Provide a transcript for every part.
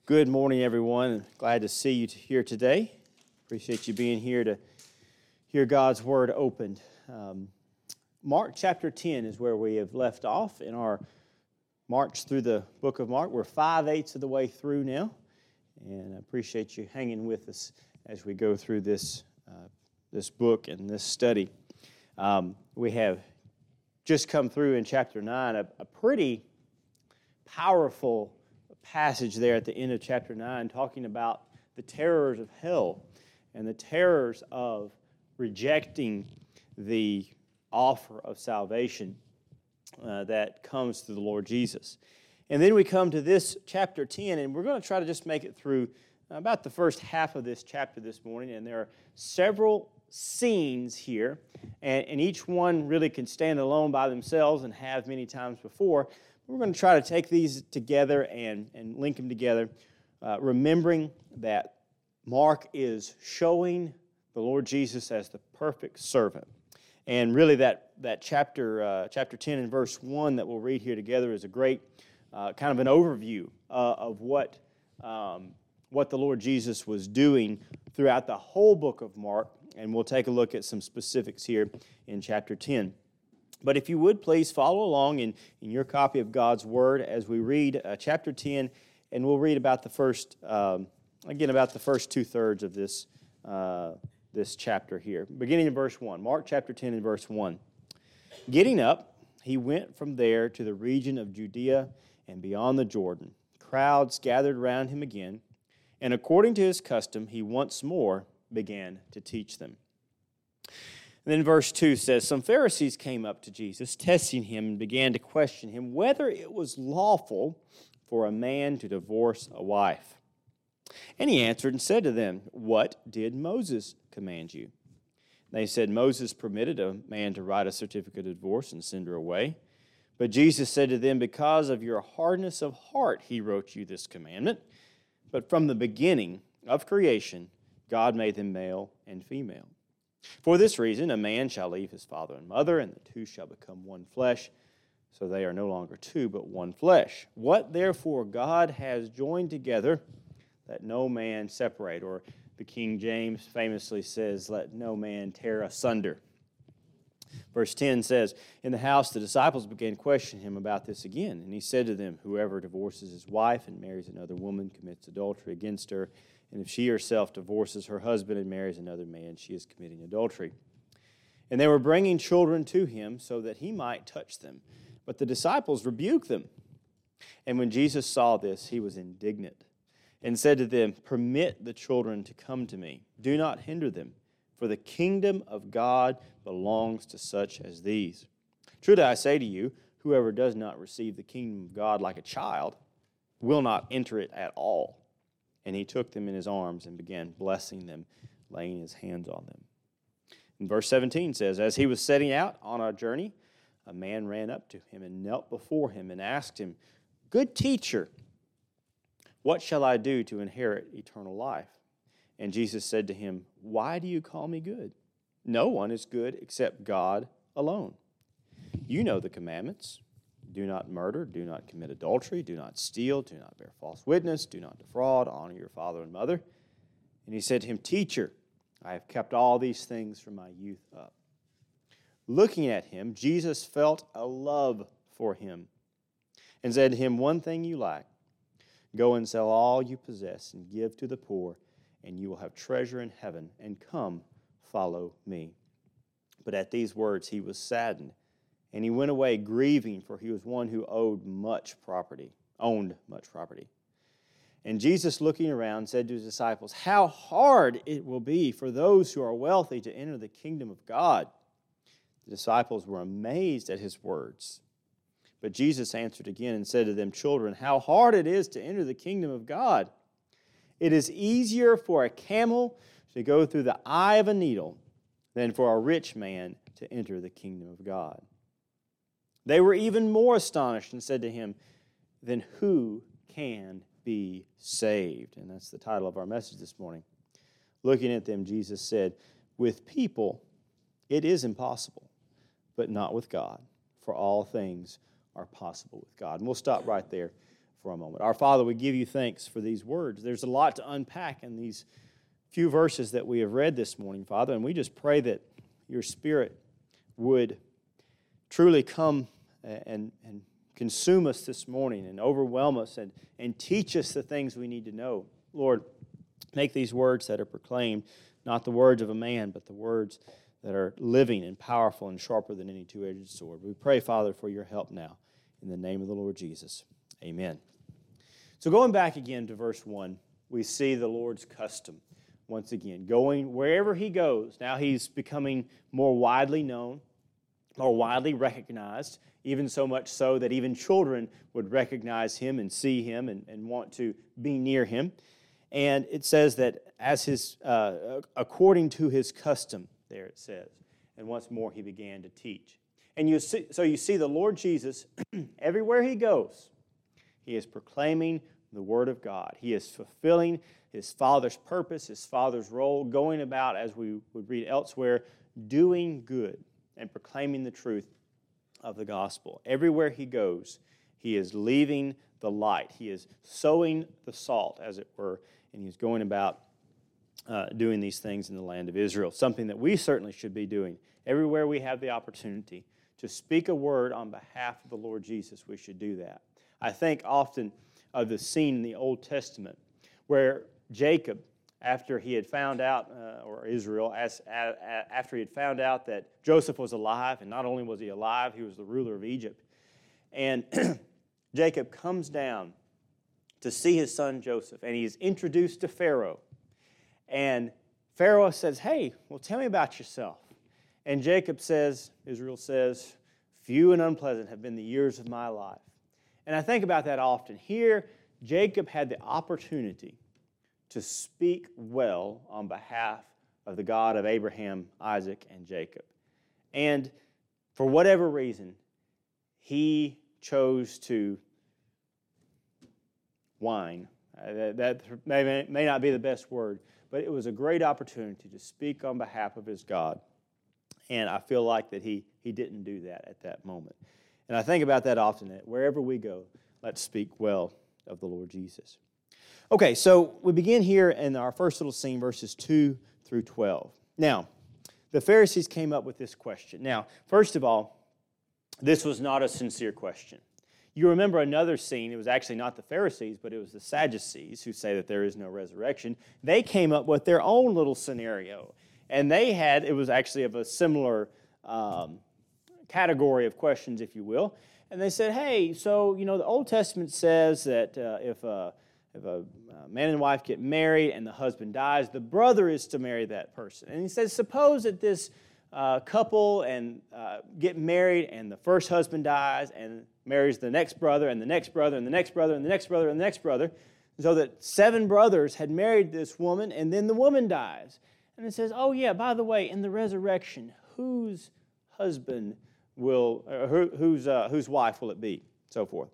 Good morning, everyone. Glad to see you here today. Appreciate you being here to hear God's Word opened. Mark chapter 10 is where we have left off in our march through the book of Mark. We're 5/8 of the way through now, and I appreciate you hanging with us as we go through this book and this study. We have just come through in chapter 9 a pretty powerful passage there at the end of chapter 9 talking about the terrors of hell and the terrors of rejecting the offer of salvation that comes through the Lord Jesus. And then we come to this chapter 10, and we're going to try to just make it through about the first half of this chapter this morning, and there are several scenes here, and each one really can stand alone by themselves and have many times before. We're going to try to take these together and link them together, remembering that Mark is showing the Lord Jesus as the perfect servant. And really that chapter 10 and verse 1 that we'll read here together is a great kind of an overview of what the Lord Jesus was doing throughout the whole book of Mark. And we'll take a look at some specifics here in chapter 10. But if you would, please follow along in your copy of God's Word as we read chapter 10, and we'll read about the first, about the first two-thirds of this chapter here. Beginning in verse 1, Mark chapter 10 and verse 1. Getting up, he went from there to the region of Judea and beyond the Jordan. Crowds gathered around him again, and according to his custom, he once more began to teach them. And then verse 2 says, some Pharisees came up to Jesus, testing him, and began to question him whether it was lawful for a man to divorce a wife. And he answered and said to them, what did Moses command you? They said, Moses permitted a man to write a certificate of divorce and send her away. But Jesus said to them, because of your hardness of heart, he wrote you this commandment. But from the beginning of creation, God made them male and female. For this reason, a man shall leave his father and mother, and the two shall become one flesh. So they are no longer two, but one flesh. What therefore God has joined together, let no man separate. Or the King James famously says, let no man tear asunder. Verse 10 says, in the house the disciples began questioning him about this again. And he said to them, whoever divorces his wife and marries another woman commits adultery against her. And if she herself divorces her husband and marries another man, she is committing adultery. And they were bringing children to him so that he might touch them. But the disciples rebuked them. And when Jesus saw this, he was indignant and said to them, permit the children to come to me. Do not hinder them, for the kingdom of God belongs to such as these. Truly I say to you, whoever does not receive the kingdom of God like a child will not enter it at all. And he took them in his arms and began blessing them, laying his hands on them. And verse 17 says, as he was setting out on a journey, a man ran up to him and knelt before him and asked him, good teacher, what shall I do to inherit eternal life? And Jesus said to him, why do you call me good? No one is good except God alone. You know the commandments. Do not murder, do not commit adultery, do not steal, do not bear false witness, do not defraud, honor your father and mother. And he said to him, teacher, I have kept all these things from my youth up. Looking at him, Jesus felt a love for him and said to him, one thing you lack. Go and sell all you possess and give to the poor, and you will have treasure in heaven, and come, follow me. But at these words he was saddened, and he went away grieving, for he was one who owned much property. And Jesus, looking around, said to his disciples, how hard it will be for those who are wealthy to enter the kingdom of God. The disciples were amazed at his words. But Jesus answered again and said to them, children, how hard it is to enter the kingdom of God. It is easier for a camel to go through the eye of a needle than for a rich man to enter the kingdom of God. They were even more astonished and said to him, then who can be saved? And that's the title of our message this morning. Looking at them, Jesus said, with people it is impossible, but not with God, for all things are possible with God. And we'll stop right there for a moment. Our Father, we give you thanks for these words. There's a lot to unpack in these few verses that we have read this morning, Father, and we just pray that your Spirit would truly come and consume us this morning and overwhelm us and teach us the things we need to know. Lord, make these words that are proclaimed not the words of a man, but the words that are living and powerful and sharper than any two-edged sword. We pray, Father, for your help now. In the name of the Lord Jesus, amen. So going back again to verse 1, we see the Lord's custom once again. Going wherever he goes, now he's becoming more widely known, more widely recognized, even so much so that even children would recognize him and see him and want to be near him. And it says that as his, according to his custom, there it says, and once more he began to teach. And you see the Lord Jesus, everywhere he goes, he is proclaiming the Word of God. He is fulfilling his Father's purpose, his Father's role, going about, as we would read elsewhere, doing good and proclaiming the truth of the gospel. Everywhere he goes, he is leaving the light. He is sowing the salt, as it were, and he's going about doing these things in the land of Israel, something that we certainly should be doing. Everywhere we have the opportunity to speak a word on behalf of the Lord Jesus, we should do that. I think often of the scene in the Old Testament where Jacob, after he had found out, or Israel, after he had found out that Joseph was alive, and not only was he alive, he was the ruler of Egypt, and Jacob comes down to see his son Joseph, and he's introduced to Pharaoh. And Pharaoh says, hey, well, tell me about yourself. And Jacob says, Israel says, few and unpleasant have been the years of my life. And I think about that often. Here, Jacob had the opportunity to speak well on behalf of the God of Abraham, Isaac, and Jacob. And for whatever reason, he chose to whine. That may not be the best word, but it was a great opportunity to speak on behalf of his God. And I feel like that he didn't do that at that moment. And I think about that often, that wherever we go, let's speak well of the Lord Jesus. Okay, so we begin here in our first little scene, verses 2 through 12. Now, the Pharisees came up with this question. Now, first of all, this was not a sincere question. You remember another scene, it was actually not the Pharisees, but it was the Sadducees who say that there is no resurrection. They came up with their own little scenario. And it was actually of a similar category of questions, if you will. And they said, hey, so, the Old Testament says that if a man and wife get married and the husband dies, the brother is to marry that person. And he says, suppose that this couple and get married and the first husband dies and marries the next brother and the next brother and the next brother and the next brother and the next brother, so that 7 brothers had married this woman and then the woman dies. And it says, oh yeah, by the way, in the resurrection, whose husband will, whose wife will it be? So forth.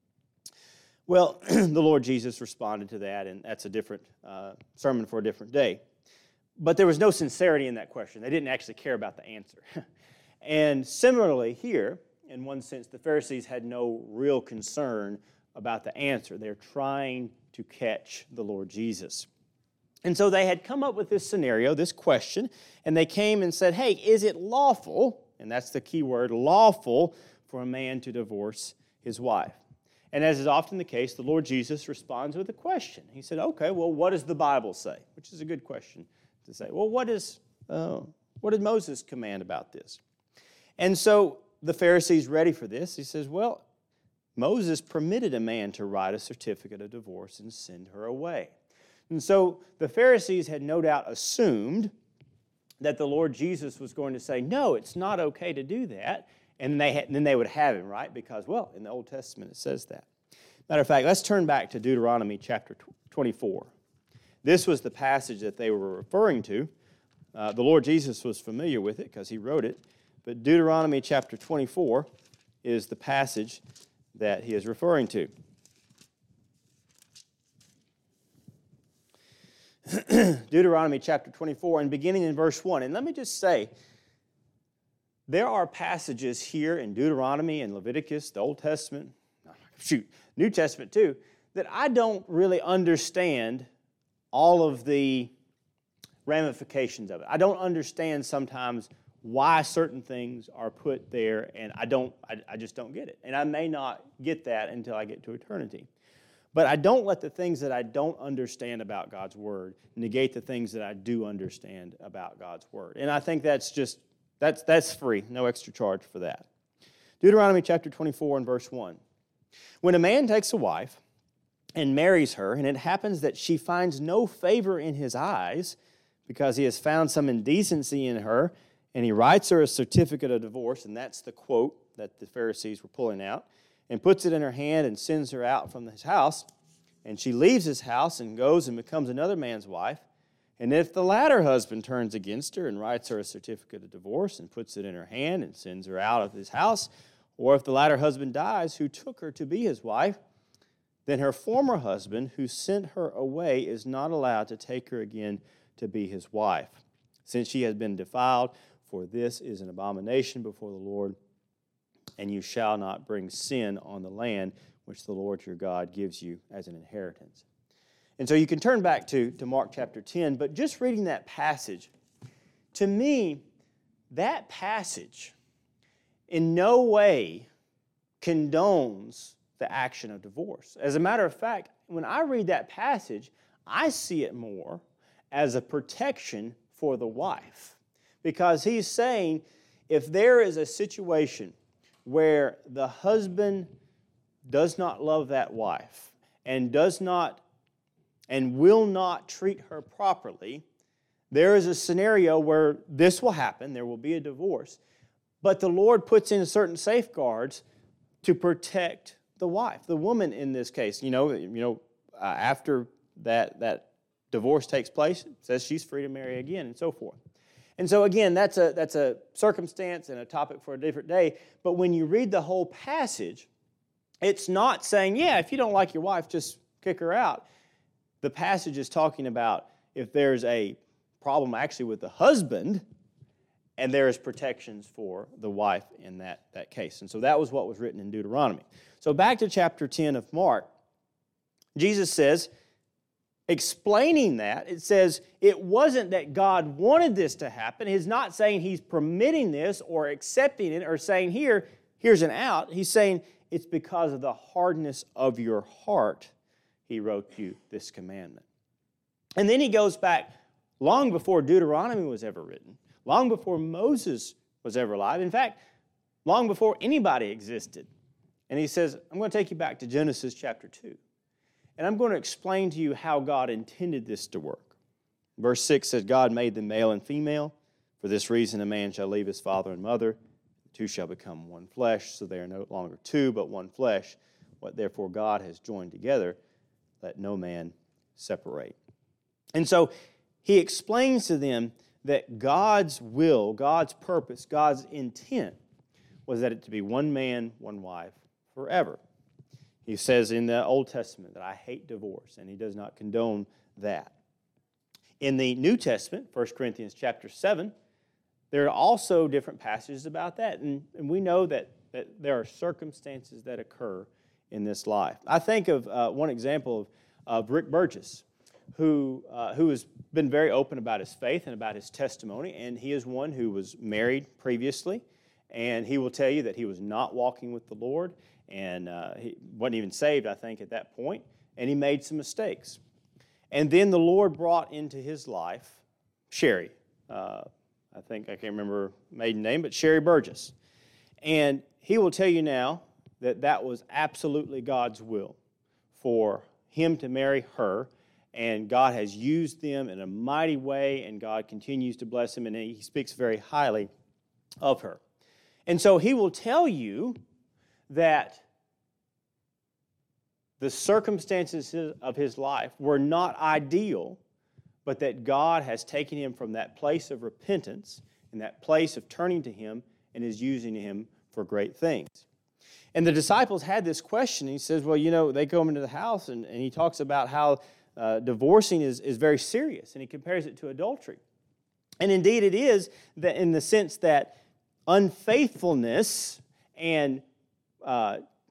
Well, the Lord Jesus responded to that, and that's a different sermon for a different day. But there was no sincerity in that question. They didn't actually care about the answer. And similarly here, in one sense, the Pharisees had no real concern about the answer. They're trying to catch the Lord Jesus. And so they had come up with this scenario, this question, and they came and said, hey, is it lawful, and that's the key word, lawful for a man to divorce his wife? And as is often the case, the Lord Jesus responds with a question. He said, okay, well, what does the Bible say? Which is a good question to say. Well, what did Moses command about this? And so the Pharisees ready for this. He says, well, Moses permitted a man to write a certificate of divorce and send her away. And so the Pharisees had no doubt assumed that the Lord Jesus was going to say, no, it's not okay to do that. And then they would have him, right? Because, well, in the Old Testament it says that. Matter of fact, let's turn back to Deuteronomy chapter 24. This was the passage that they were referring to. The Lord Jesus was familiar with it because he wrote it. But Deuteronomy chapter 24 is the passage that he is referring to. Deuteronomy chapter 24 and beginning in verse 1. And let me just say, there are passages here in Deuteronomy and Leviticus, the Old Testament, New Testament too, that I don't really understand all of the ramifications of it. I don't understand sometimes why certain things are put there, and I just don't get it. And I may not get that until I get to eternity. But I don't let the things that I don't understand about God's Word negate the things that I do understand about God's Word. And I think that's free, no extra charge for that. Deuteronomy chapter 24 and verse 1. When a man takes a wife and marries her, and it happens that she finds no favor in his eyes because he has found some indecency in her, and he writes her a certificate of divorce, and that's the quote that the Pharisees were pulling out, and puts it in her hand and sends her out from his house, and she leaves his house and goes and becomes another man's wife. And if the latter husband turns against her and writes her a certificate of divorce and puts it in her hand and sends her out of his house, or if the latter husband dies who took her to be his wife, then her former husband who sent her away is not allowed to take her again to be his wife, since she has been defiled, for this is an abomination before the Lord, and you shall not bring sin on the land which the Lord your God gives you as an inheritance. And so you can turn back to Mark chapter 10, but just reading that passage, to me, that passage in no way condones the action of divorce. As a matter of fact, when I read that passage, I see it more as a protection for the wife. Because he's saying, if there is a situation where the husband does not love that wife and will not treat her properly, there is a scenario where this will happen, there will be a divorce, but the Lord puts in certain safeguards to protect the wife, the woman in this case. After that divorce takes place, it says she's free to marry again and so forth. And so again, that's a circumstance and a topic for a different day. But when you read the whole passage, it's not saying, yeah, if you don't like your wife, just kick her out. The passage is talking about if there's a problem actually with the husband, and there is protections for the wife in that case. And so that was what was written in Deuteronomy. So back to chapter 10 of Mark, Jesus says, explaining that, it says it wasn't that God wanted this to happen. He's not saying he's permitting this or accepting it or saying here's an out. He's saying it's because of the hardness of your heart he wrote you this commandment. And then he goes back long before Deuteronomy was ever written, long before Moses was ever alive. In fact, long before anybody existed. And he says, I'm going to take you back to Genesis chapter 2. And I'm going to explain to you how God intended this to work. Verse 6 says, God made them male and female. For this reason a man shall leave his father and mother. The two shall become one flesh. So they are no longer two, but one flesh. What therefore God has joined together, let no man separate. And so he explains to them that God's will, God's purpose, God's intent was that it to be one man, one wife forever. He says in the Old Testament that I hate divorce, and he does not condone that. In the New Testament, 1 Corinthians chapter 7, there are also different passages about that, and we know that there are circumstances that occur in this life. I think of one example of Rick Burgess, who has been very open about his faith and about his testimony, and he is one who was married previously, and he will tell you that he was not walking with the Lord, and he wasn't even saved, I think, at that point, and he made some mistakes. And then the Lord brought into his life Sherry. I can't remember her maiden name, but Sherry Burgess. And he will tell you now that was absolutely God's will for him to marry her, and God has used them in a mighty way, and God continues to bless him, and he speaks very highly of her. And so he will tell you that the circumstances of his life were not ideal, but that God has taken him from that place of repentance and that place of turning to him and is using him for great things. And the disciples had this question. He says, well, they come into the house, and he talks about how divorcing is very serious, and he compares it to adultery. And indeed it is, that in the sense that unfaithfulness and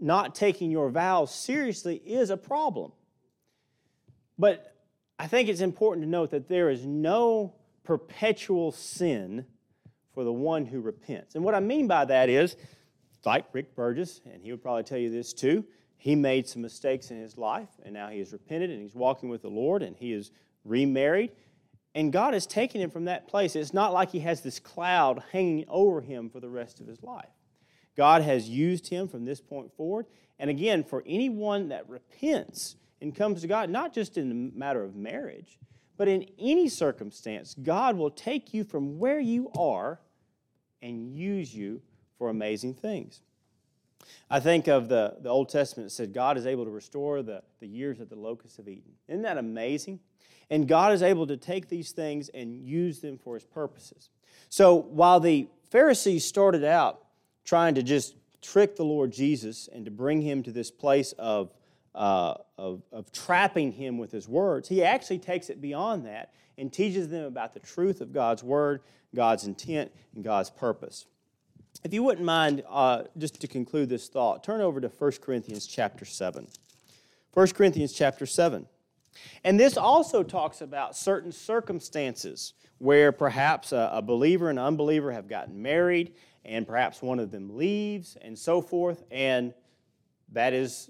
not taking your vows seriously is a problem. But I think it's important to note that there is no perpetual sin for the one who repents. And what I mean by that is, like Rick Burgess, and he would probably tell you this too, he made some mistakes in his life, and now he has repented, and he's walking with the Lord, and he is remarried. And God has taken him from that place. It's not like he has this cloud hanging over him for the rest of his life. God has used him from this point forward. And again, for anyone that repents and comes to God, not just in the matter of marriage, but in any circumstance, God will take you from where you are and use you for amazing things. I think of the Old Testament that said God is able to restore the years that the locusts have eaten. Isn't that amazing? And God is able to take these things and use them for His purposes. So while the Pharisees started out trying to just trick the Lord Jesus and to bring Him to this place of trapping Him with His words, He actually takes it beyond that and teaches them about the truth of God's Word, God's intent, and God's purpose. If you wouldn't mind, just to conclude this thought, turn over to 1 Corinthians chapter 7. 1 Corinthians chapter 7. And this also talks about certain circumstances where perhaps a believer and an unbeliever have gotten married, and perhaps one of them leaves, and so forth, and that is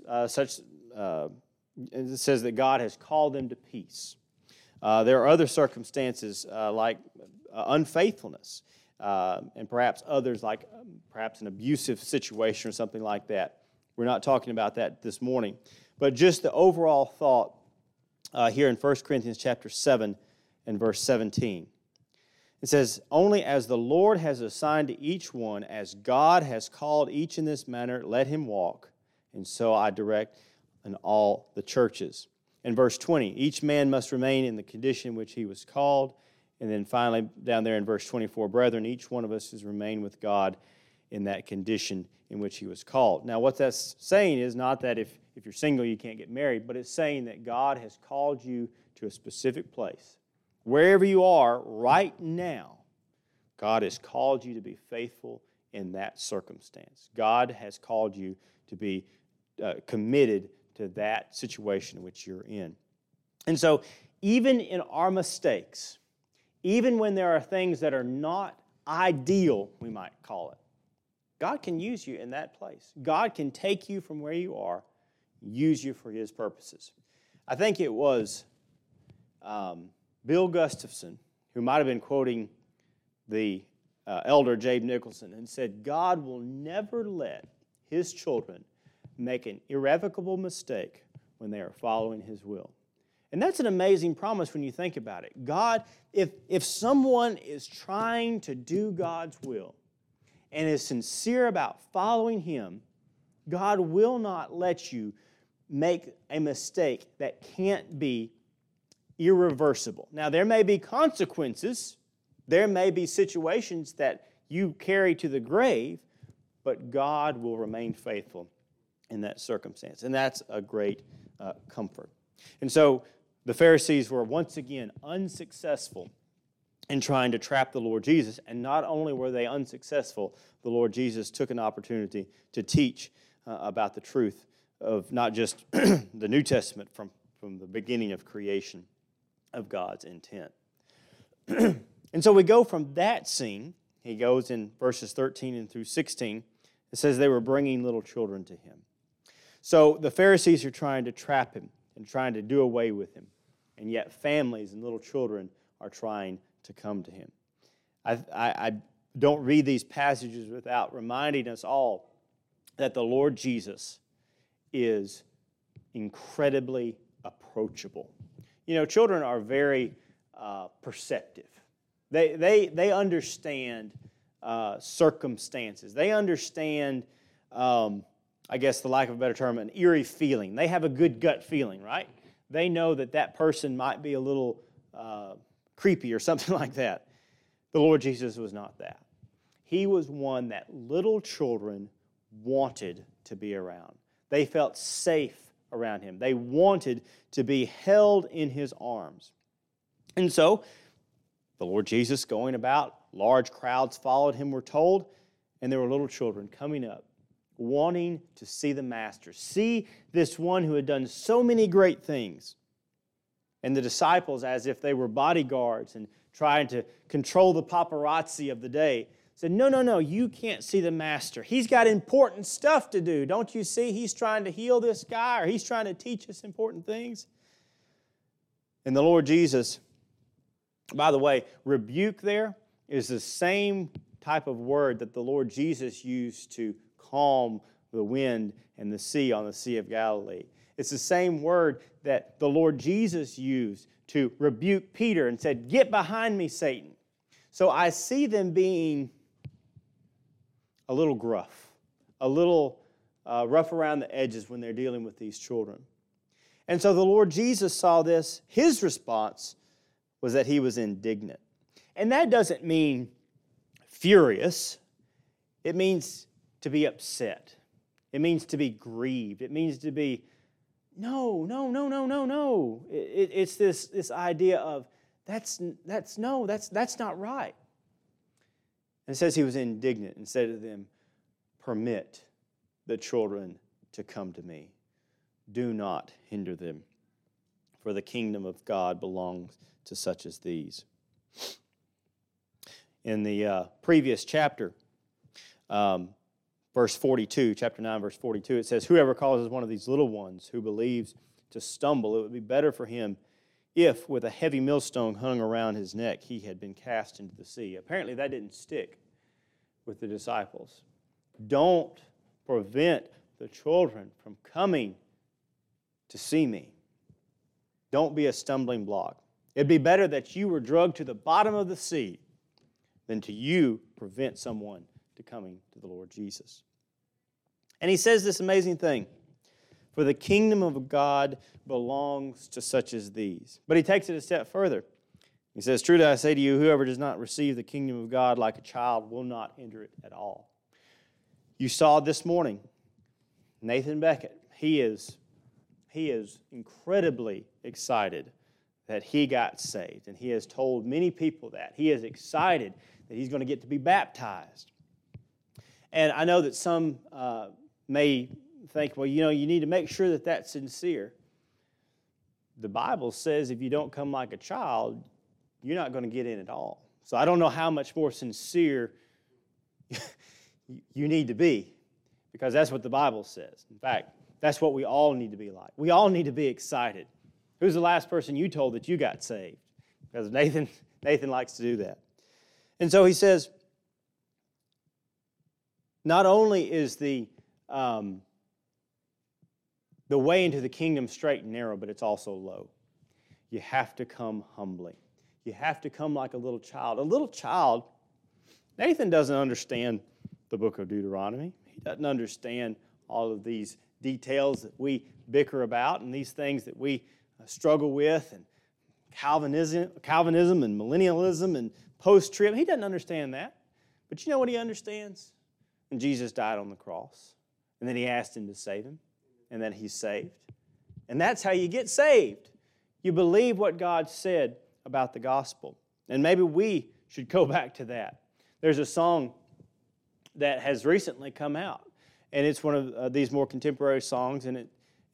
it says that God has called them to peace. There are other circumstances like unfaithfulness, and perhaps others like perhaps an abusive situation or something like that. We're not talking about that this morning, but just the overall thought here in 1 Corinthians chapter 7 and verse 17. It says, "Only as the Lord has assigned to each one, as God has called each in this manner, let him walk, and so I direct in all the churches." In verse 20, each man must remain in the condition which he was called. And then finally, down there in verse 24, "Brethren, each one of us has remained with God in that condition in which he was called." Now, what that's saying is not that if you're single, you can't get married, but it's saying that God has called you to a specific place. Wherever you are right now, God has called you to be faithful in that circumstance. God has called you to be committed to that situation which you're in. And so, even in our mistakes, even when there are things that are not ideal, we might call it, God can use you in that place. God can take you from where you are, use you for His purposes. I think it was Bill Gustafson, who might have been quoting the elder Jabe Nicholson, and said, "God will never let His children make an irrevocable mistake when they are following His will." And that's an amazing promise when you think about it. God, if someone is trying to do God's will and is sincere about following Him, God will not let you make a mistake that can't be irreversible. Now, there may be consequences. There may be situations that you carry to the grave, but God will remain faithful in that circumstance. And that's a great comfort. And so the Pharisees were once again unsuccessful in trying to trap the Lord Jesus. And not only were they unsuccessful, the Lord Jesus took an opportunity to teach about the truth of not just the New Testament from the beginning of creation of God's intent. And so we go from that scene. He goes in verses 13 and through 16. It says they were bringing little children to Him. So the Pharisees are trying to trap Him and trying to do away with Him. And yet families and little children are trying to come to Him. I don't read these passages without reminding us all that the Lord Jesus is incredibly approachable. You know, children are very perceptive. They understand circumstances. They understand, I guess the lack of a better term, an eerie feeling. They have a good gut feeling, right? They know that person might be a little creepy or something like that. The Lord Jesus was not that. He was one that little children wanted to be around. They felt safe around Him. They wanted to be held in His arms. And so, the Lord Jesus going about, large crowds followed Him, we're told, and there were little children coming up, wanting to see the Master, see this one who had done so many great things. And the disciples, as if they were bodyguards and trying to control the paparazzi of the day, said, no, you can't see the Master. He's got important stuff to do. Don't you see? He's trying to heal this guy, or he's trying to teach us important things. And the Lord Jesus, by the way, rebuke there is the same type of word that the Lord Jesus used to calm the wind and the sea on the Sea of Galilee. It's the same word that the Lord Jesus used to rebuke Peter and said, "Get behind me, Satan." So I see them being a little gruff, a little rough around the edges when they're dealing with these children. And so the Lord Jesus saw this. His response was that he was indignant. And that doesn't mean furious. It means to be upset. It means to be grieved. It means to be, no. It's this idea of, that's not right. And it says he was indignant and said to them, "Permit the children to come to me. Do not hinder them, for the kingdom of God belongs to such as these." In the previous chapter, verse 42, chapter 9, verse 42, it says, "Whoever causes one of these little ones who believes to stumble, it would be better for him if, with a heavy millstone hung around his neck, he had been cast into the sea." Apparently that didn't stick with the disciples. Don't prevent the children from coming to see me. Don't be a stumbling block. It'd be better that you were dragged to the bottom of the sea than to you prevent someone to coming to the Lord Jesus. And he says this amazing thing, "For the kingdom of God belongs to such as these." But he takes it a step further. He says, "Truly I say to you, whoever does not receive the kingdom of God like a child will not enter it at all." You saw this morning, Nathan Beckett, he is incredibly excited that he got saved. And he has told many people that. He is excited that he's going to get to be baptized. And I know that some may think, well, you need to make sure that that's sincere. The Bible says if you don't come like a child, you're not going to get in at all. So I don't know how much more sincere you need to be, because that's what the Bible says. In fact, that's what we all need to be like. We all need to be excited. Who's the last person you told that you got saved? Because Nathan likes to do that. And so he says, not only is the way into the kingdom straight and narrow, but it's also low. You have to come humbly. You have to come like a little child. A little child, Nathan doesn't understand the book of Deuteronomy. He doesn't understand all of these details that we bicker about and these things that we struggle with, and Calvinism and millennialism and post-trib. He doesn't understand that. But you know what he understands? And Jesus died on the cross. And then he asked him to save him. And then he's saved. And that's how you get saved. You believe what God said about the gospel. And maybe we should go back to that. There's a song that has recently come out. And it's one of these more contemporary songs. And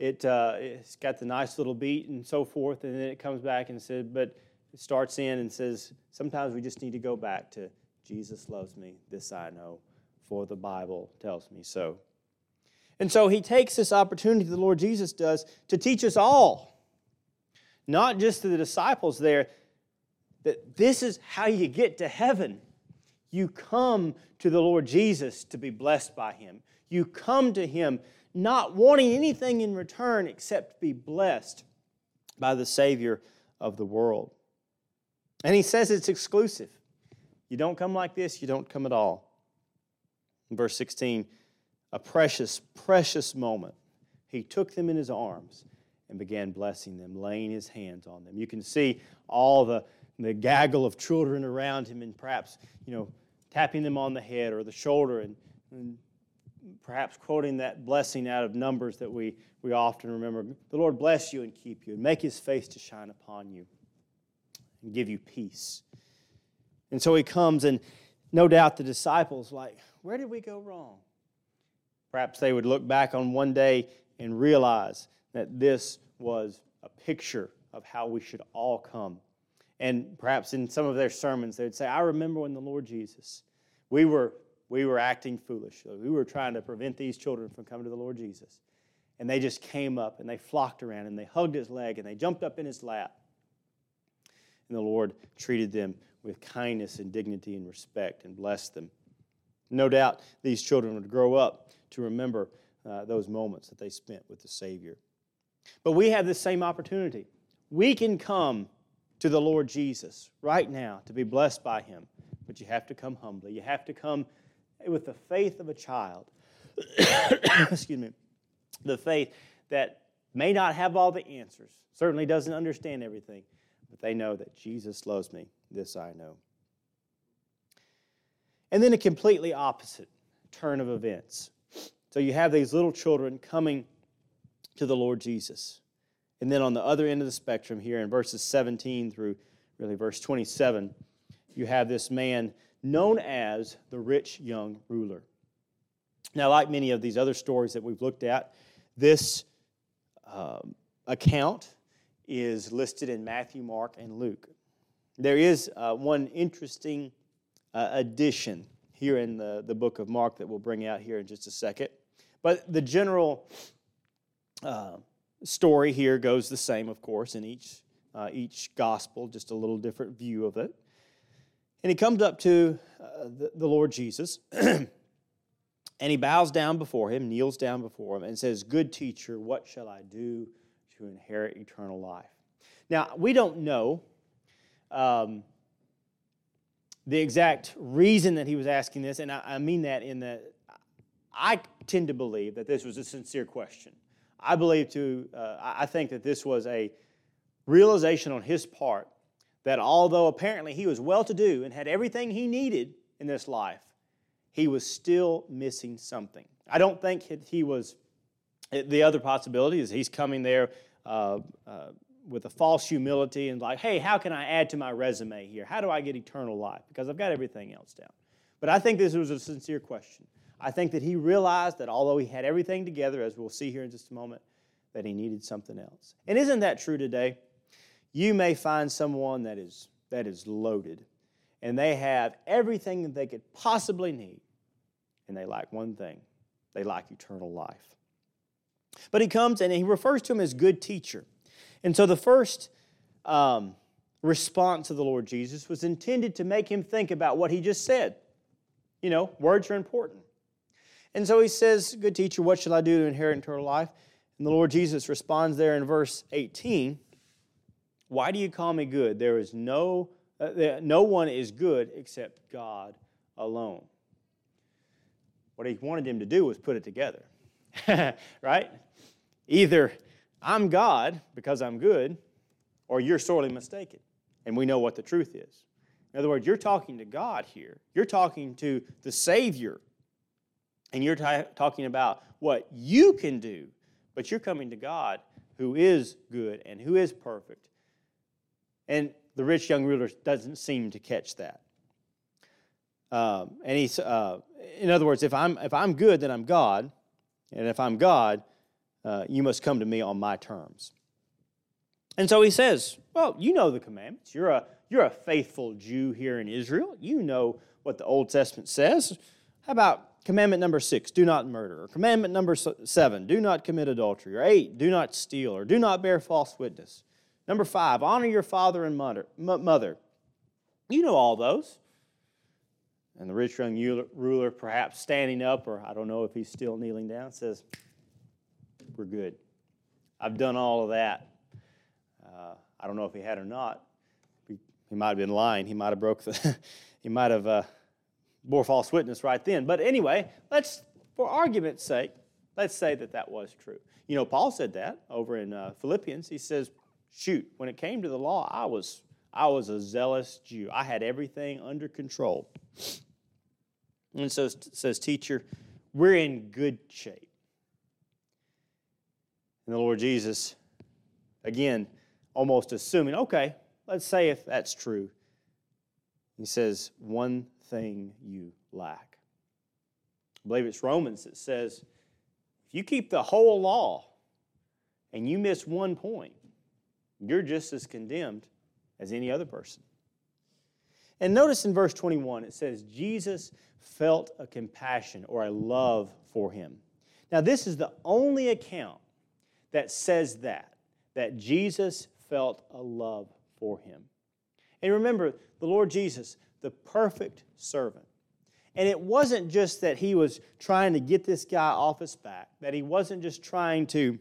it's got the nice little beat and so forth. And then it comes back and says, but it starts in and says, sometimes we just need to go back to Jesus loves me, this I know, for the Bible tells me so. And so he takes this opportunity, the Lord Jesus does, to teach us all, not just to the disciples there, that this is how you get to heaven. You come to the Lord Jesus to be blessed by him. You come to him not wanting anything in return except to be blessed by the Savior of the world. And he says it's exclusive. You don't come like this, you don't come at all. In verse 16, a precious, precious moment. He took them in his arms and began blessing them, laying his hands on them. You can see all the gaggle of children around him and perhaps, tapping them on the head or the shoulder and perhaps quoting that blessing out of Numbers that we often remember. The Lord bless you and keep you and make his face to shine upon you and give you peace. And so he comes, and no doubt the disciples where did we go wrong? Perhaps they would look back on one day and realize that this was a picture of how we should all come. And perhaps in some of their sermons, they would say, I remember when the Lord Jesus, we were acting foolishly. We were trying to prevent these children from coming to the Lord Jesus. And they just came up and they flocked around and they hugged his leg and they jumped up in his lap. And the Lord treated them with kindness and dignity and respect and blessed them. No doubt these children would grow up to remember those moments that they spent with the Savior. But we have this same opportunity. We can come to the Lord Jesus right now to be blessed by Him. But you have to come humbly. You have to come with the faith of a child. Excuse me. The faith that may not have all the answers, certainly doesn't understand everything, but they know that Jesus loves me. This I know. And then a completely opposite turn of events. So you have these little children coming to the Lord Jesus. And then on the other end of the spectrum here in verses 17 through really verse 27, you have this man known as the rich young ruler. Now, like many of these other stories that we've looked at, this account is listed in Matthew, Mark, and Luke. There is one interesting addition here in the book of Mark that we'll bring out here in just a second. But the general story here goes the same, of course, in each gospel, just a little different view of it. And he comes up to the Lord Jesus, and he bows down before him, kneels down before him, and says, "Good teacher, what shall I do to inherit eternal life?" Now, we don't know the exact reason that he was asking this, and I mean that in that I tend to believe that this was a sincere question. I think that this was a realization on his part that although apparently he was well-to-do and had everything he needed in this life, he was still missing something. I don't think he was, the other possibility is he's coming there with a false humility and like, hey, how can I add to my resume here? How do I get eternal life? Because I've got everything else down. But I think this was a sincere question. I think that he realized that although he had everything together, as we'll see here in just a moment, that he needed something else. And isn't that true today? You may find someone that is loaded, and they have everything that they could possibly need, and they lack one thing. They lack eternal life. But he comes and he refers to him as good teacher. And so the first response of the Lord Jesus was intended to make him think about what he just said. You know, words are important. And so he says, "Good teacher, what shall I do to inherit eternal life?" And the Lord Jesus responds there in verse 18, "Why do you call me good? There is no one is good except God alone." What he wanted him to do was put it together, right? Either I'm God because I'm good, or you're sorely mistaken. And we know what the truth is. In other words, you're talking to God here. You're talking to the Savior. And you're talking about what you can do, but you're coming to God who is good and who is perfect. And the rich young ruler doesn't seem to catch that. And he's, in other words, if I'm good, then I'm God, and if I'm God, you must come to me on my terms. And so he says, "Well, you know the commandments. You're a faithful Jew here in Israel. You know what the Old Testament says. How about commandment number 6, do not murder, or commandment number 7, do not commit adultery, or 8, do not steal, or do not bear false witness. Number 5, honor your father and mother. You know all those." And the rich young ruler, perhaps standing up, or I don't know if he's still kneeling down, says, "We're good. I've done all of that." I don't know if he had or not. He might have been lying. He might have he might have bore false witness right then. But anyway, for argument's sake, let's say that was true. You know, Paul said that over in Philippians. He says, shoot, when it came to the law, I was a zealous Jew. I had everything under control. And so it says, "Teacher, we're in good shape." And the Lord Jesus, again, almost assuming, okay, let's say if that's true. He says, "One thing you lack." I believe it's Romans that says If you keep the whole law and you miss one point, you're just as condemned as any other person. And notice in verse 21, it says, Jesus felt a compassion or a love for him. Now, this is the only account that says that Jesus felt a love for him. And remember, the Lord Jesus, the perfect servant. And it wasn't just that he was trying to get this guy off his back, that he wasn't just trying to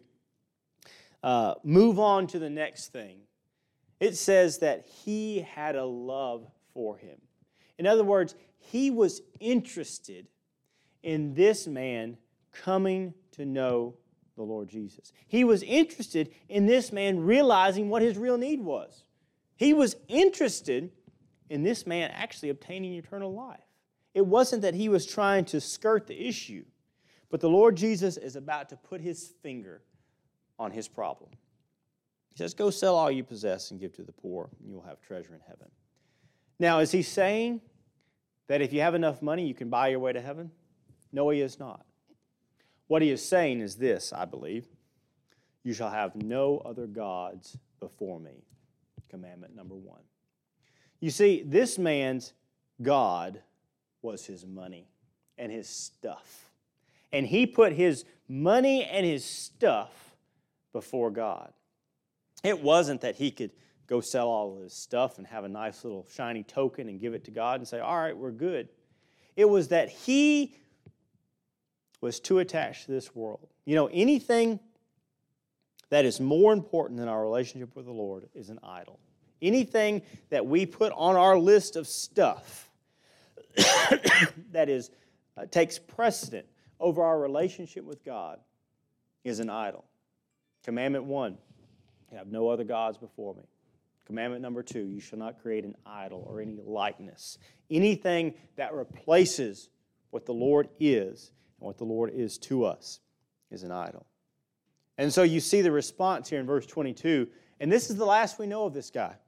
move on to the next thing. It says that he had a love for him. In other words, he was interested in this man coming to know the Lord Jesus. He was interested in this man realizing what his real need was. He was interested in this man actually obtaining eternal life. It wasn't that he was trying to skirt the issue, but the Lord Jesus is about to put his finger on his problem. He says, go sell all you possess and give to the poor, and you will have treasure in heaven. Now, is he saying that if you have enough money, you can buy your way to heaven? No, he is not. What he is saying is this, I believe. You shall have no other gods before me. Commandment number 1. You see, this man's God was his money and his stuff. And he put his money and his stuff before God. It wasn't that he could go sell all of his stuff and have a nice little shiny token and give it to God and say, all right, we're good. It was that he was too attached to this world. You know, anything that is more important than our relationship with the Lord is an idol. Anything that we put on our list of stuff that is takes precedent over our relationship with God is an idol. Commandment 1, you have no other gods before me. Commandment number 2, you shall not create an idol or any likeness. Anything that replaces what the Lord is and what the Lord is to us is an idol. And so you see the response here in verse 22, and this is the last we know of this guy.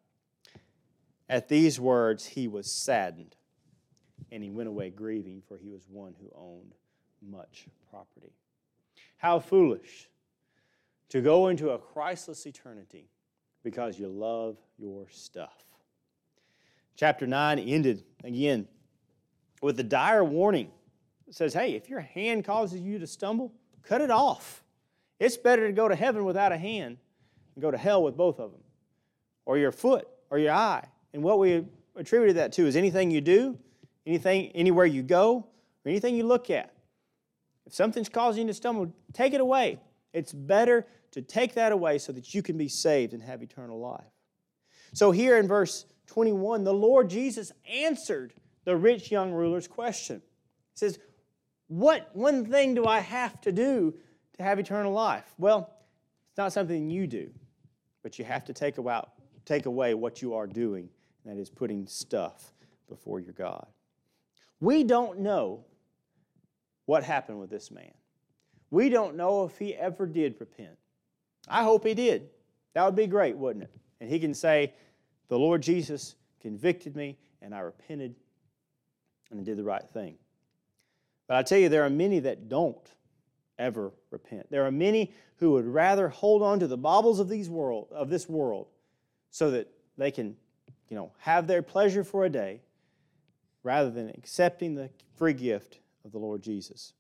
At these words, he was saddened, and he went away grieving, for he was one who owned much property. How foolish to go into a Christless eternity because you love your stuff. Chapter 9 ended, again, with a dire warning. It says, hey, if your hand causes you to stumble, cut it off. It's better to go to heaven without a hand than go to hell with both of them, or your foot, or your eye. And what we attributed that to is anything you do, anything, anywhere you go, or anything you look at. If something's causing you to stumble, take it away. It's better to take that away so that you can be saved and have eternal life. So here in verse 21, the Lord Jesus answered the rich young ruler's question. He says, what one thing do I have to do to have eternal life? Well, it's not something you do, but you have to take away what you are doing, and that is putting stuff before your God. We don't know what happened with this man. We don't know if he ever did repent. I hope he did. That would be great, wouldn't it? And he can say, the Lord Jesus convicted me, and I repented, and I did the right thing. But I tell you, there are many that don't ever repent. There are many who would rather hold on to the baubles of this world so that they can, have their pleasure for a day rather than accepting the free gift of the Lord Jesus.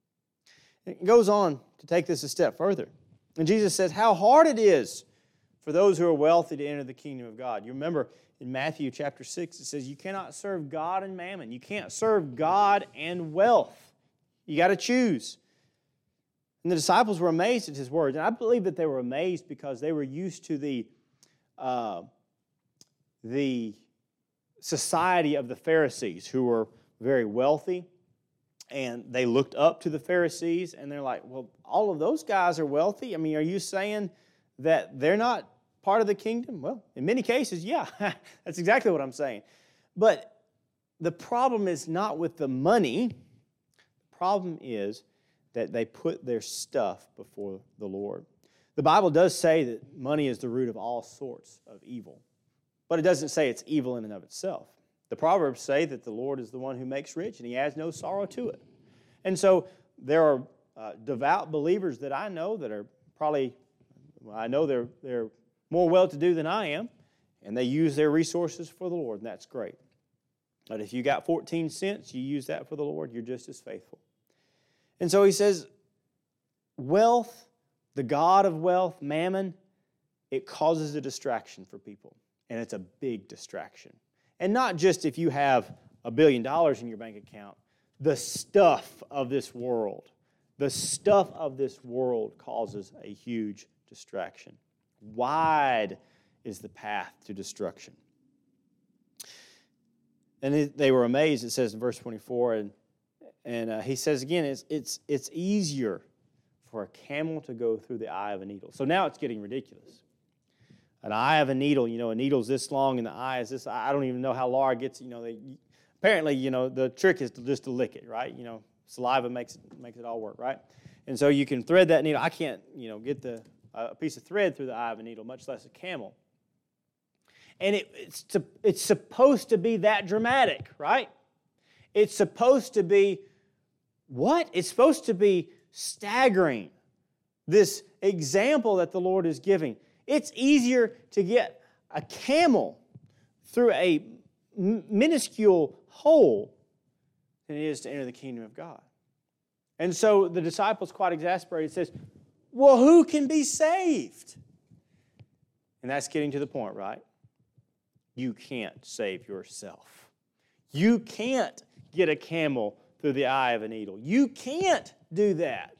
It goes on to take this a step further. And Jesus says how hard it is for those who are wealthy to enter the kingdom of God. You remember in Matthew chapter 6, it says you cannot serve God and mammon. You can't serve God and wealth. You got to choose. And the disciples were amazed at his words. And I believe that they were amazed because they were used to the society of the Pharisees, who were very wealthy. And they looked up to the Pharisees, and they're like, well, all of those guys are wealthy. I mean, are you saying that they're not part of the kingdom? Well, in many cases, yeah, that's exactly what I'm saying. But the problem is not with the money. The problem is that they put their stuff before the Lord. The Bible does say that money is the root of all sorts of evil, but it doesn't say it's evil in and of itself. The Proverbs say that the Lord is the one who makes rich, and he adds no sorrow to it. And so there are devout believers that I know that are probably, I know they're more well-to-do than I am, and they use their resources for the Lord, and that's great. But if you got 14 cents, you use that for the Lord, you're just as faithful. And so he says, wealth, the god of wealth, mammon, it causes a distraction for people, and it's a big distraction. And not just if you have $1 billion in your bank account, the stuff of this world. The stuff of this world causes a huge distraction. Wide is the path to destruction. And they were amazed, it says in verse 24, and he says again, it's easier for a camel to go through the eye of a needle. So now it's getting ridiculous. An eye of a needle, a needle's this long and the eye is this. I don't even know how large it gets. Apparently, the trick is just to lick it, right? Saliva makes it all work, right? And so you can thread that needle. I can't, get a piece of thread through the eye of a needle, much less a camel. And it's supposed to be that dramatic, right? It's supposed to be what? It's supposed to be staggering. This example that the Lord is giving. It's easier to get a camel through a minuscule hole than it is to enter the kingdom of God. And so the disciples, quite exasperated, says, well, who can be saved? And that's getting to the point, right? You can't save yourself. You can't get a camel through the eye of a needle. You can't do that.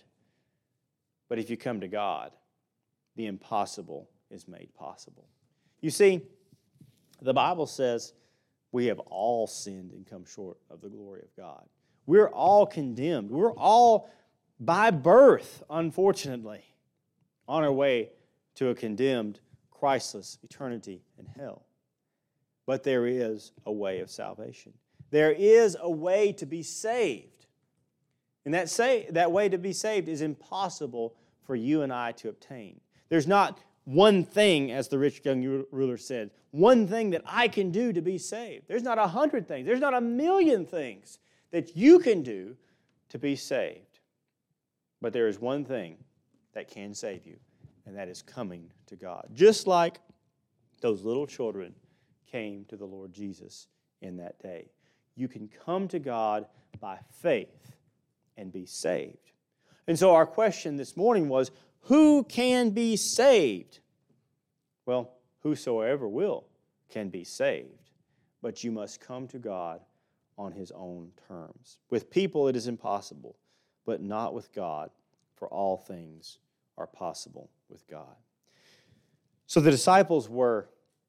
But if you come to God, the impossible is made possible. You see, the Bible says we have all sinned and come short of the glory of God. We're all condemned. We're all, by birth, unfortunately, on our way to a condemned, Christless eternity in hell. But there is a way of salvation. There is a way to be saved. And that way to be saved is impossible for you and I to obtain. There's not one thing, as the rich young ruler said, one thing that I can do to be saved. There's not 100 things. There's not 1,000,000 things that you can do to be saved. But there is one thing that can save you, and that is coming to God. Just like those little children came to the Lord Jesus in that day. You can come to God by faith and be saved. And so our question this morning was, who can be saved? Well, whosoever will can be saved, but you must come to God on His own terms. With people it is impossible, but not with God, for all things are possible with God. So the disciples were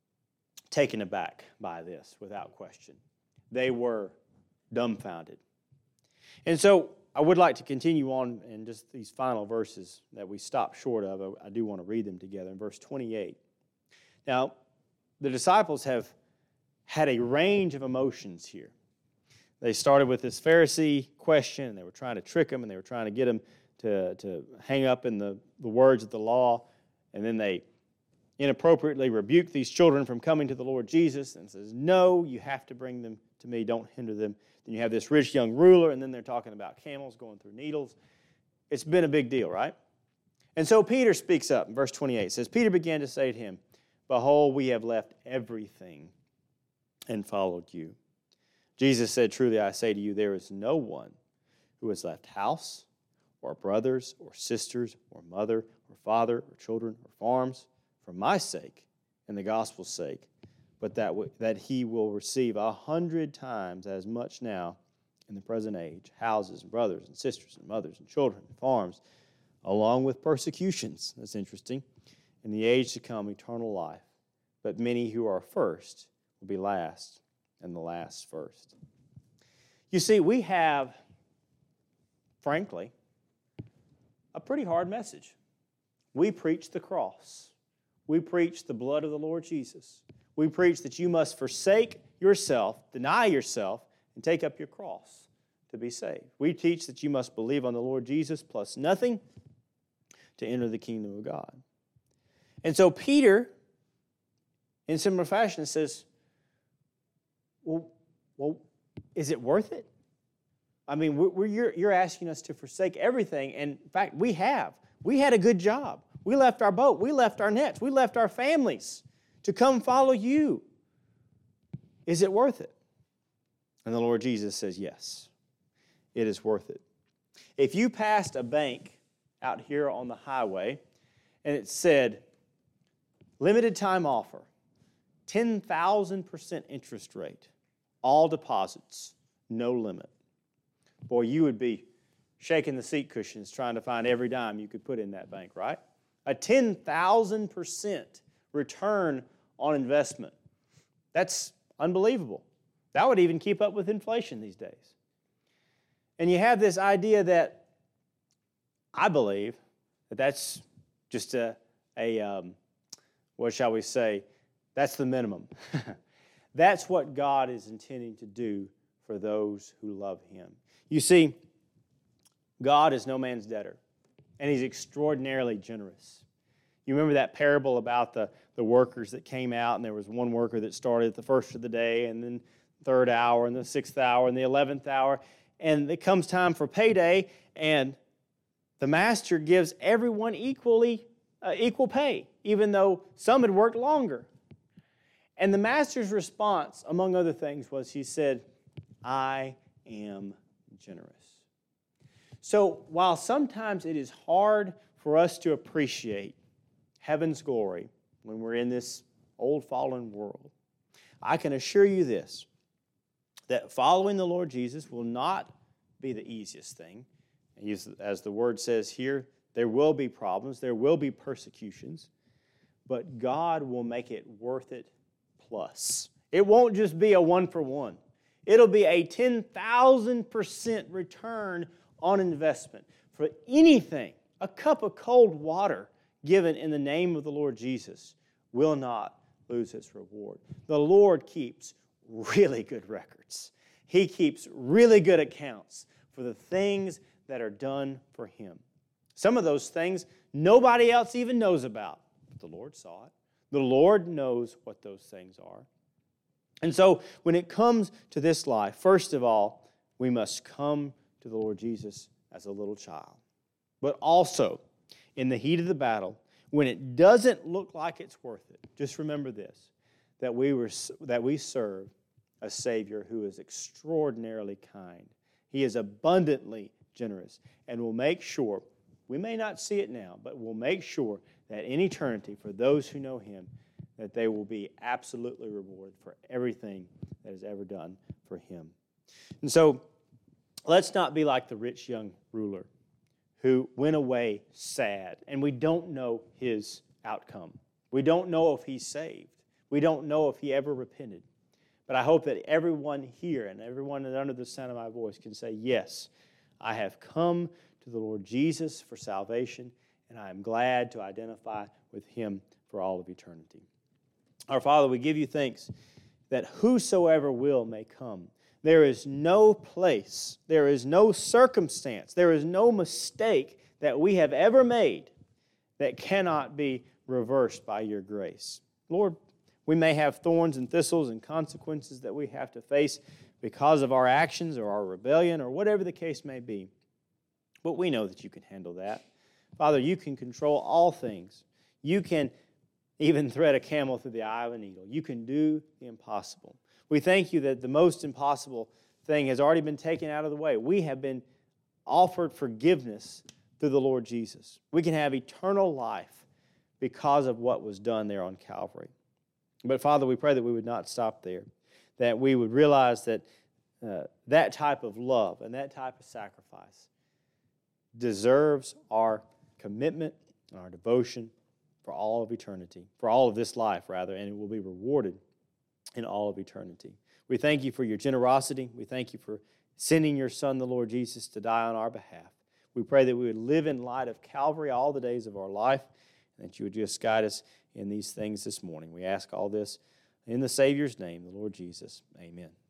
taken aback by this, without question. They were dumbfounded. And so I would like to continue on in just these final verses that we stopped short of. I do want to read them together in verse 28. Now, the disciples have had a range of emotions here. They started with this Pharisee question, and they were trying to trick him, and they were trying to get him to hang up in the words of the law, and then they inappropriately rebuked these children from coming to the Lord Jesus and says, no, you have to bring them to me, don't hinder them. Then you have this rich young ruler, and then they're talking about camels going through needles. It's been a big deal, right? And so Peter speaks up in verse 28. It says, Peter began to say to him, behold, we have left everything and followed you. Jesus said, truly I say to you, there is no one who has left house or brothers or sisters or mother or father or children or farms for my sake and the gospel's sake, but that he will receive 100 times as much now in the present age, houses and brothers and sisters and mothers and children and farms, along with persecutions. That's interesting. In the age to come, eternal life. But many who are first will be last, and the last first. You see, we have, frankly, a pretty hard message. We preach the cross. We preach the blood of the Lord Jesus. We preach that you must forsake yourself, deny yourself, and take up your cross to be saved. We teach that you must believe on the Lord Jesus plus nothing to enter the kingdom of God. And so Peter, in similar fashion, says, well, is it worth it? I mean, you're asking us to forsake everything, and in fact, we have. We had a good job. We left our boat. We left our nets. We left our families to come follow you. Is it worth it? And the Lord Jesus says, yes, it is worth it. If you passed a bank out here on the highway and it said, limited time offer, 10,000% interest rate, all deposits, no limit, boy, you would be shaking the seat cushions trying to find every dime you could put in that bank, right? A 10,000% return on investment. That's unbelievable. That would even keep up with inflation these days. And you have this idea that I believe that that's just what shall we say, that's the minimum. That's what God is intending to do for those who love Him. You see, God is no man's debtor, and He's extraordinarily generous. You remember that parable about the workers that came out, and there was one worker that started at the first of the day, and then third hour, and the 6th hour, and the 11th hour, and it comes time for payday, and the master gives everyone equal pay, even though some had worked longer. And the master's response, among other things, was he said, I am generous. So while sometimes it is hard for us to appreciate heaven's glory when we're in this old fallen world, I can assure you this, that following the Lord Jesus will not be the easiest thing. As the word says here, there will be problems, there will be persecutions, but God will make it worth it plus. It won't just be a one-for-one. It'll be a 10,000% return on investment for anything. A cup of cold water given in the name of the Lord Jesus will not lose its reward. The Lord keeps really good records. He keeps really good accounts for the things that are done for Him. Some of those things nobody else even knows about, but the Lord saw it. The Lord knows what those things are. And so when it comes to this life, first of all, we must come to the Lord Jesus as a little child. But also, in the heat of the battle, when it doesn't look like it's worth it, just remember this, that we serve a Savior who is extraordinarily kind. He is abundantly generous and will make sure, we may not see it now, but will make sure that in eternity, for those who know Him, that they will be absolutely rewarded for everything that is ever done for Him. And so, let's not be like the rich young ruler who went away sad, and we don't know his outcome. We don't know if he's saved. We don't know if he ever repented. But I hope that everyone here and everyone under the sound of my voice can say, yes, I have come to the Lord Jesus for salvation, and I am glad to identify with Him for all of eternity. Our Father, we give You thanks that whosoever will may come. There is no place, there is no circumstance, there is no mistake that we have ever made that cannot be reversed by Your grace. Lord, we may have thorns and thistles and consequences that we have to face because of our actions or our rebellion or whatever the case may be. But we know that You can handle that. Father, You can control all things. You can even thread a camel through the eye of a needle. You can do the impossible. We thank You that the most impossible thing has already been taken out of the way. We have been offered forgiveness through the Lord Jesus. We can have eternal life because of what was done there on Calvary. But Father, we pray that we would not stop there, that we would realize that that type of love and that type of sacrifice deserves our commitment and our devotion for all of eternity, for all of this life, rather, and it will be rewarded in all of eternity. We thank You for Your generosity. We thank You for sending Your Son, the Lord Jesus, to die on our behalf. We pray that we would live in light of Calvary all the days of our life, and that You would just guide us in these things this morning. We ask all this in the Savior's name, the Lord Jesus. Amen.